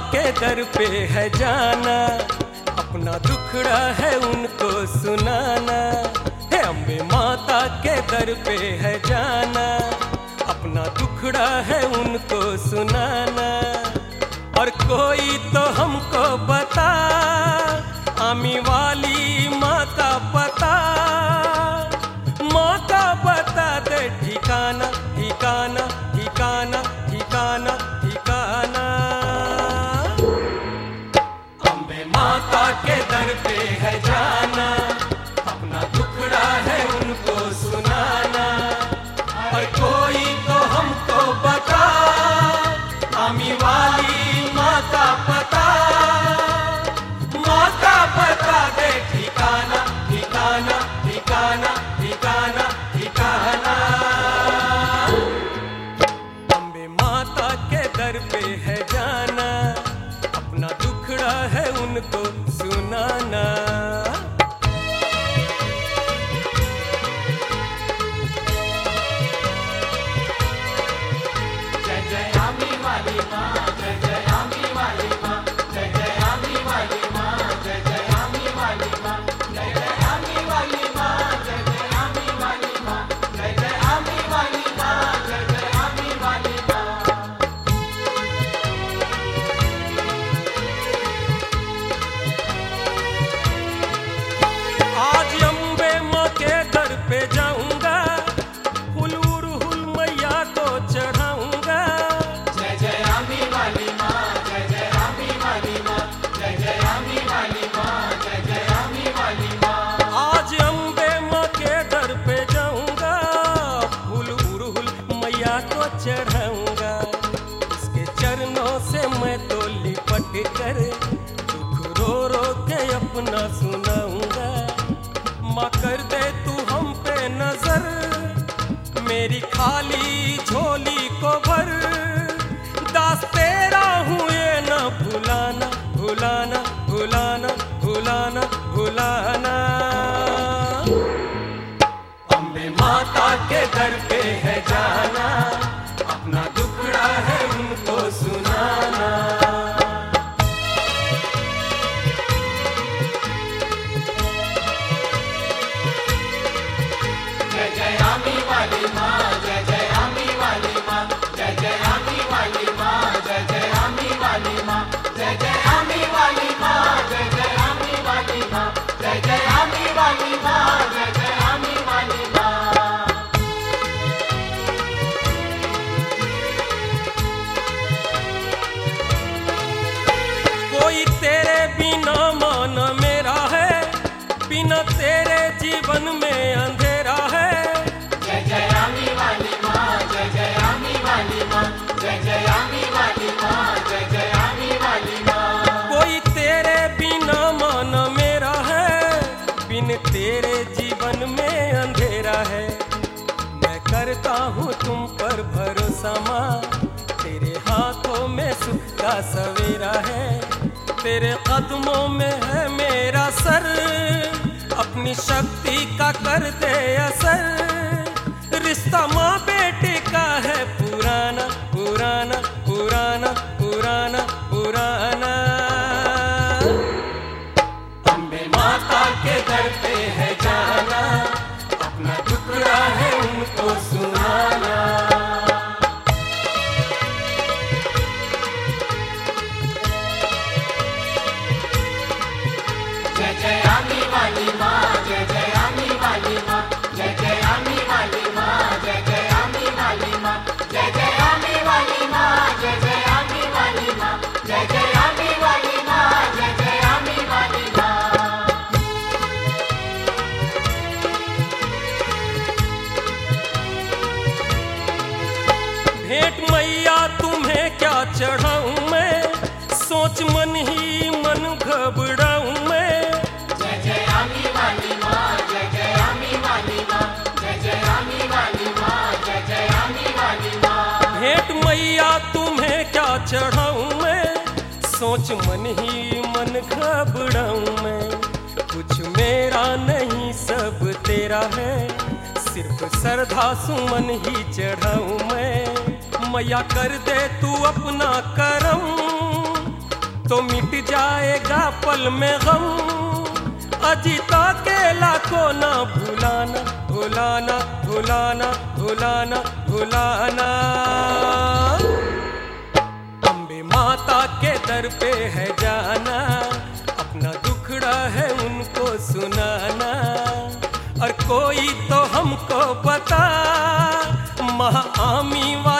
के दर पे है जाना, अपना दुखड़ा है उनको सुनाना। हे अम्बे माता के दर पे है जाना, अपना दुखड़ा है उनको सुनाना। और कोई तो हमको बता, आमी वाली माँ का पता, माँ का बता दे ठिकाना ठिकाना ठिकाना ठिकाना ठिकाना। अम्बे माता के दर पे है जाना, अपना दुखड़ा है उनको सुनाना। और कोई तो हमको बता, आमी वाली माँ का पता, माँ का पता दे ठिकाना ठिकाना ठिकाना ठिकाना ठिकाना। अम्बे माता के दर पे है जाना, अपना दुखड़ा है उनको सुनाना। जय जय आमी वाली माँ, जय जय आमी वाली माँ, जय जय आमी वाली माँ, जय जय आमी वाली माँ, जय जय आमी वाली माँ, जय जय आमी वाली माँ, जय जय आमी वाली माँ, जय जय आमी वाली माँ। आज अम्बे माँ के दर पे जाऊंगा, हुल मैया को चढ़ाऊंगा। जय जय आमी वाली माँ, जय जय आमी वाली माँ, जय जय आमी वाली माँ, जय जय आमी वाली माँ। आज अम्बे माँ के दर पे जाऊंगा, हुल मैया को चढ़ाऊंगा। इसके चरणों से मैं तो लिपट कर दुख रो रो के अपना सुनाऊंगा। माँ कर दे तू हम पे नजर, मेरी खाली झोली को भर। दास तेरा हूँ ये न भुलाना भुलाना भुलाना भुलाना भुलाना। अम्बे माता के दर पे है जाना, अपना दुखड़ा है उनको सुनाना। जय जय आमी वाली माँ, जय जय आमी वाली माँ, जय जय आमी वाली माँ, जय जय आमी वाली माँ, जय जय आमी वाली माँ, जय जय आमी वाली माँ, जय जय आमी वाली माँ, जय जय आमी वाली माँ। कोई तेरे बिना मान मेरा है, बिना तेरे जीवन में अंधेरा है। जय जय आमी वाली माँ, जय जय आमी वाली माँ, जय जय आमी वाली माँ, जय जय आमी वाली माँ। कोई तेरे बिना मान मेरा है, बिन तेरे जीवन में अंधेरा है। मैं करता हूँ तुम पर भरोसा माँ, तेरे हाथों में सुख का सवेरा है। तेरे कदमों में है मेरा सर, अपनी शक्ति का कर दे असर। रिश्ता माँ बेटे का है पुराना पुराना पुराना पुराना पुराना। अम्बे माता के दर पे है जाना, अपना टुकड़ा है उनको सुनाना। जय जय आमी वाली माँ, जय जय आमी वाली माँ, जय जय आमी वाली माँ, जय जय आमी वाली माँ, जय जय आमी वाली माँ, जय जय आमी वाली माँ, जय जय आमी वाली माँ, जय जय आमी वाली माँ। भेंट मैया तुम्हें क्या चढ़ाऊं मैं, सोच मन ही मन घबराऊं मैं। जय जय आमी वाली माँ, जय जय आमी वाली माँ, जय जय आमी वाली माँ, जय जय आमी वाली माँ। भेंट मैया तुम्हें क्या चढ़ाऊं मैं, सोच मन ही मन घबराऊं मैं। कुछ मेरा नहीं सब तेरा है, सिर्फ श्रद्धा सुमन ही चढ़ाऊं मैं। मैया कर दे तू अपना करम, तो मिट जाएगा पल में गम। अजीता के लाखों ना भुलाना, भुलाना, भुलाना, भुलाना, भुलाना। अम्बे माता के दर पे है जाना, अपना दुखड़ा है उनको सुनाना। और कोई तो हमको बता, महाआमी